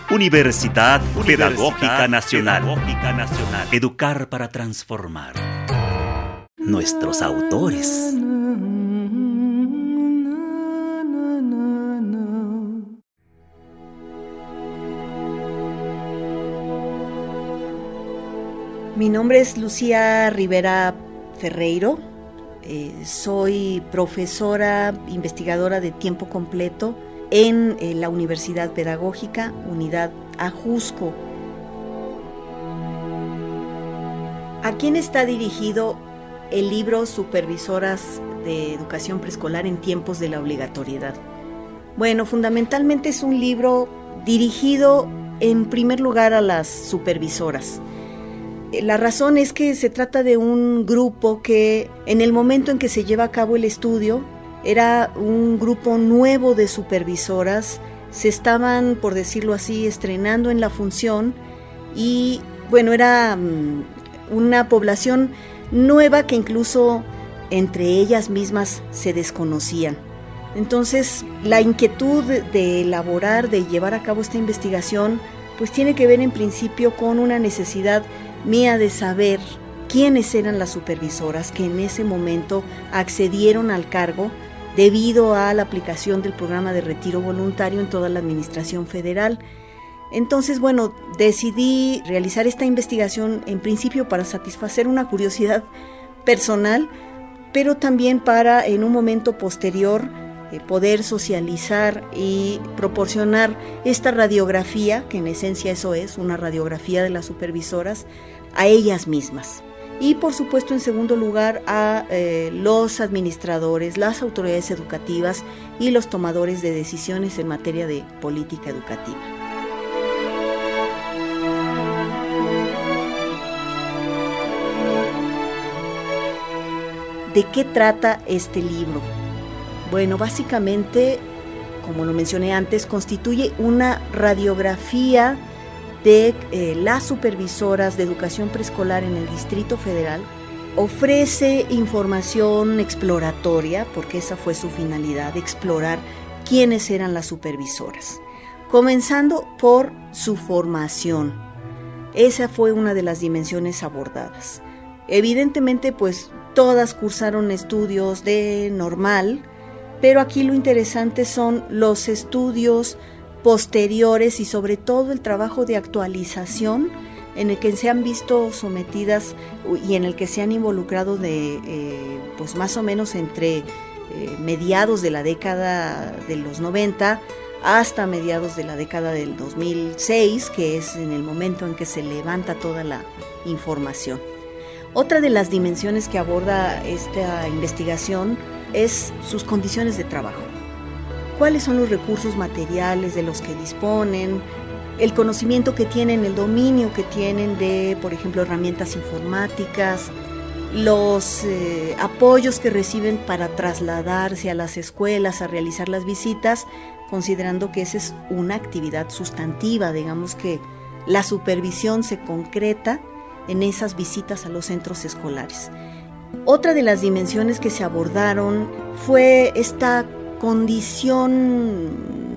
Universidad Pedagógica Nacional. Educar para transformar. Nuestros autores. Mi nombre es Lucía Rivera Ferreiro. Soy profesora investigadora de tiempo completo en la Universidad Pedagógica, Unidad Ajusco. ¿A quién está dirigido el libro Supervisoras de Educación Preescolar en tiempos de la obligatoriedad? Bueno, fundamentalmente es un libro dirigido en primer lugar a las supervisoras. La razón es que se trata de un grupo que en el momento en que se lleva a cabo el estudio era un grupo nuevo de supervisoras, se estaban, por decirlo así, estrenando en la función y bueno, era una población nueva que incluso entre ellas mismas se desconocían. Entonces, la inquietud de elaborar, de llevar a cabo esta investigación, pues tiene que ver en principio con una necesidad mía de saber quiénes eran las supervisoras que en ese momento accedieron al cargo debido a la aplicación del programa de retiro voluntario en toda la administración federal. Entonces, bueno, decidí realizar esta investigación en principio para satisfacer una curiosidad personal, pero también para en un momento posterior poder socializar y proporcionar esta radiografía, que en esencia eso es, una radiografía de las supervisoras, a ellas mismas. Y por supuesto, en segundo lugar, a los administradores, las autoridades educativas y los tomadores de decisiones en materia de política educativa. ¿De qué trata este libro? Bueno, básicamente, como lo mencioné antes, constituye una radiografía de las supervisoras de educación preescolar en el Distrito Federal. Ofrece información exploratoria, porque esa fue su finalidad, explorar quiénes eran las supervisoras. Comenzando por su formación. Esa fue una de las dimensiones abordadas. Evidentemente, pues, todas cursaron estudios de normal, pero aquí lo interesante son los estudios posteriores y sobre todo el trabajo de actualización en el que se han visto sometidas y en el que se han involucrado pues más o menos entre mediados de la década de los 90 hasta mediados de la década del 2006, que es en el momento en que se levanta toda la información. Otra de las dimensiones que aborda esta investigación es sus condiciones de trabajo. ¿Cuáles son los recursos materiales de los que disponen? El conocimiento que tienen, el dominio que tienen de, por ejemplo, herramientas informáticas, los apoyos que reciben para trasladarse a las escuelas, a realizar las visitas, considerando que esa es una actividad sustantiva, digamos que la supervisión se concreta en esas visitas a los centros escolares. Otra de las dimensiones que se abordaron fue esta condición,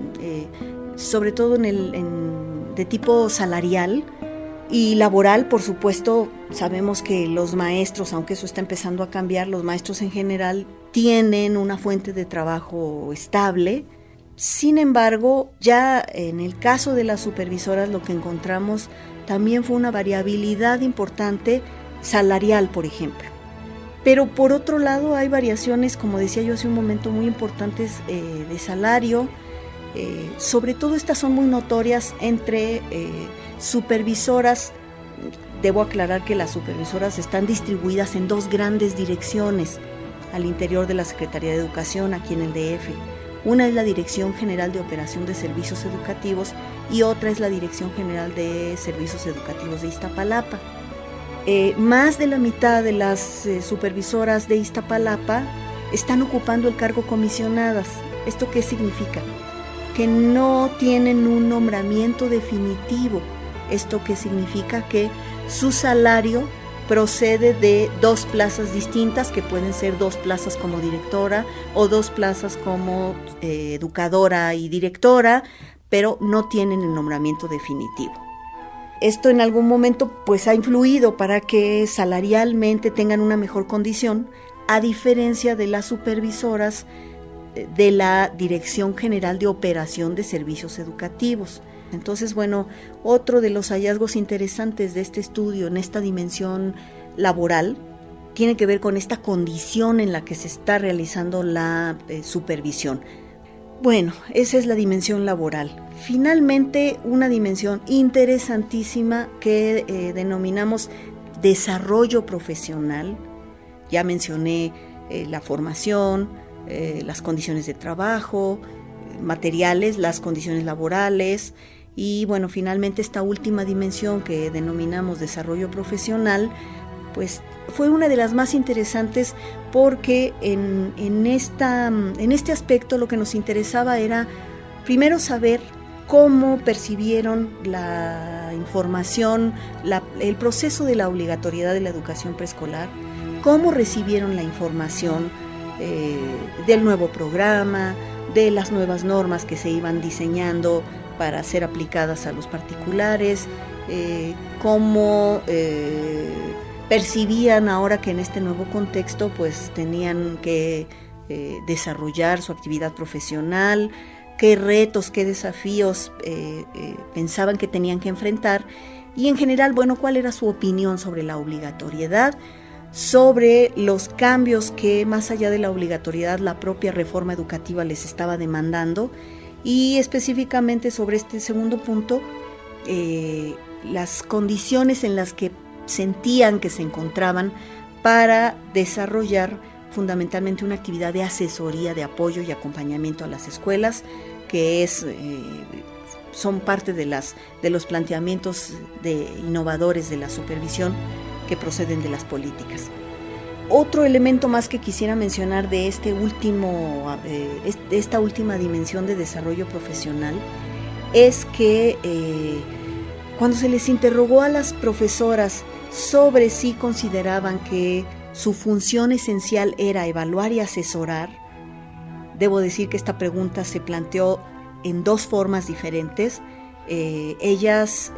sobre todo de tipo salarial y laboral. Por supuesto, sabemos que los maestros, aunque eso está empezando a cambiar, los maestros en general tienen una fuente de trabajo estable. Sin embargo, ya en el caso de las supervisoras lo que encontramos también fue una variabilidad importante salarial, por ejemplo. Pero por otro lado hay variaciones, como decía yo hace un momento, muy importantes de salario. Sobre todo estas son muy notorias entre supervisoras. Debo aclarar que las supervisoras están distribuidas en dos grandes direcciones al interior de la Secretaría de Educación, aquí en el DF. Una es la Dirección General de Operación de Servicios Educativos y otra es la Dirección General de Servicios Educativos de Iztapalapa. Más de la mitad de las supervisoras de Iztapalapa están ocupando el cargo comisionadas. ¿Esto qué significa? Que no tienen un nombramiento definitivo. ¿Esto qué significa? Que su salario procede de dos plazas distintas, que pueden ser dos plazas como directora o dos plazas como educadora y directora, pero no tienen el nombramiento definitivo. Esto en algún momento pues ha influido para que salarialmente tengan una mejor condición, a diferencia de las supervisoras de la Dirección General de Operación de Servicios Educativos. Entonces, bueno, otro de los hallazgos interesantes de este estudio en esta dimensión laboral tiene que ver con esta condición en la que se está realizando la supervisión. Bueno, esa es la dimensión laboral. Finalmente, una dimensión interesantísima que denominamos desarrollo profesional. Ya mencioné la formación, las condiciones de trabajo, materiales, las condiciones laborales y bueno, finalmente esta última dimensión que denominamos desarrollo profesional, pues fue una de las más interesantes porque en este aspecto lo que nos interesaba era primero saber cómo percibieron la información, el proceso de la obligatoriedad de la educación preescolar, cómo recibieron la información del nuevo programa, de las nuevas normas que se iban diseñando para ser aplicadas a los particulares, cómo percibían ahora que en este nuevo contexto pues tenían que desarrollar su actividad profesional, qué retos, qué desafíos pensaban que tenían que enfrentar y en general, bueno, cuál era su opinión sobre la obligatoriedad, sobre los cambios que más allá de la obligatoriedad la propia reforma educativa les estaba demandando y específicamente sobre este segundo punto, las condiciones en las que sentían que se encontraban para desarrollar fundamentalmente una actividad de asesoría, de apoyo y acompañamiento a las escuelas, que son parte de los planteamientos innovadores de la supervisión que proceden de las políticas. Otro elemento más que quisiera mencionar de esta última dimensión de desarrollo profesional es que cuando se les interrogó a las profesoras sobre si consideraban que su función esencial era evaluar y asesorar, debo decir que esta pregunta se planteó en dos formas diferentes. Ellas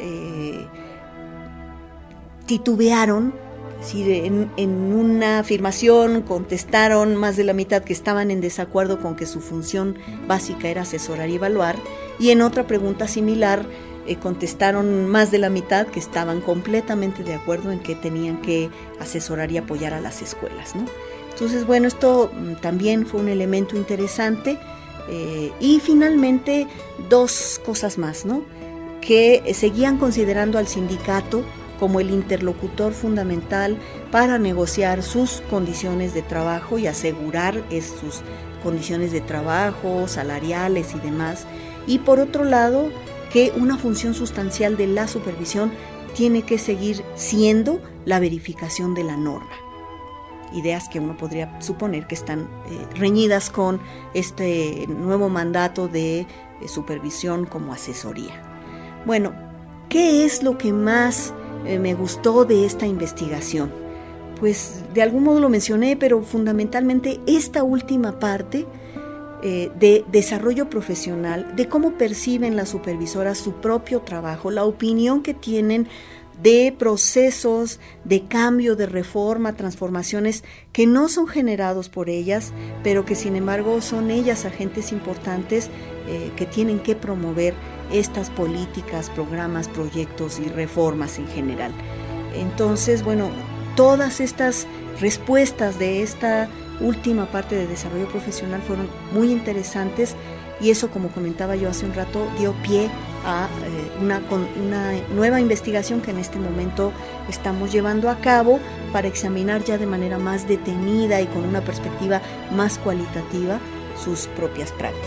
titubearon, es decir, en una afirmación contestaron más de la mitad que estaban en desacuerdo con que su función básica era asesorar y evaluar, y en otra pregunta similar contestaron más de la mitad que estaban completamente de acuerdo en que tenían que asesorar y apoyar a las escuelas, ¿no? Entonces, bueno, esto también fue un elemento interesante. Y finalmente, dos cosas más, ¿no? Que seguían considerando al sindicato como el interlocutor fundamental para negociar sus condiciones de trabajo y asegurar sus condiciones de trabajo, salariales y demás. Y por otro lado, que una función sustancial de la supervisión tiene que seguir siendo la verificación de la norma. Ideas que uno podría suponer que están reñidas con este nuevo mandato de supervisión como asesoría. Bueno, ¿qué es lo que más me gustó de esta investigación? Pues de algún modo lo mencioné, pero fundamentalmente esta última parte de desarrollo profesional, de cómo perciben las supervisoras su propio trabajo, la opinión que tienen de procesos de cambio, de reforma, transformaciones que no son generados por ellas, pero que sin embargo son ellas agentes importantes que tienen que promover estas políticas, programas, proyectos y reformas en general. Entonces, bueno, todas estas respuestas de esta última parte de desarrollo profesional fueron muy interesantes y eso, como comentaba yo hace un rato, dio pie a una nueva investigación que en este momento estamos llevando a cabo para examinar ya de manera más detenida y con una perspectiva más cualitativa sus propias prácticas.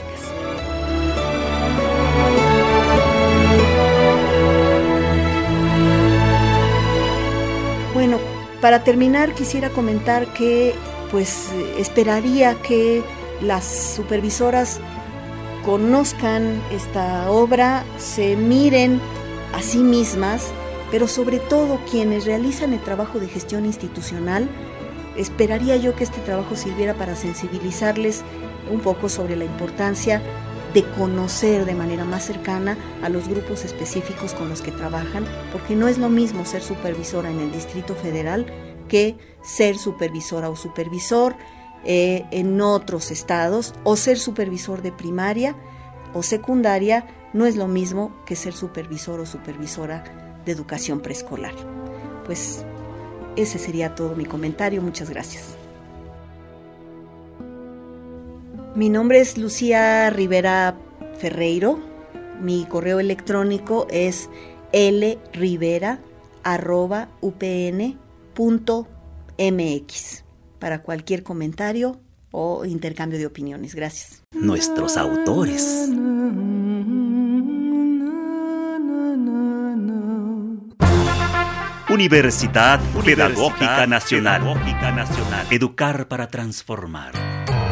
Bueno, para terminar quisiera comentar que pues esperaría que las supervisoras conozcan esta obra, se miren a sí mismas, pero sobre todo quienes realizan el trabajo de gestión institucional, esperaría yo que este trabajo sirviera para sensibilizarles un poco sobre la importancia de conocer de manera más cercana a los grupos específicos con los que trabajan, porque no es lo mismo ser supervisora en el Distrito Federal que ser supervisora o supervisor en otros estados, o ser supervisor de primaria o secundaria. No es lo mismo que ser supervisor o supervisora de educación preescolar. Pues ese sería todo mi comentario. Muchas gracias. Mi nombre es Lucía Rivera Ferreiro. Mi correo electrónico es lrivera@upn.mx para cualquier comentario o intercambio de opiniones. Gracias. Nuestros autores. Universidad Pedagógica Nacional. Educar para transformar.